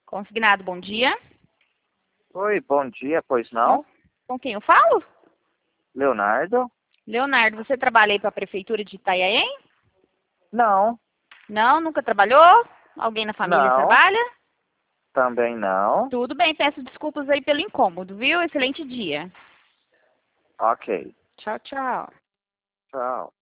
Consignado, bom dia. Oi, bom dia, pois não? Com quem eu falo? Leonardo? Leonardo, você trabalha aí para a Prefeitura de Itanhaém? Não, Não, nunca trabalhou? Alguém na família não, trabalha? também não. Tudo bem, peço desculpas aí pelo incômodo, viu? Excelente dia. Ok, Tchau, tchau. tchau.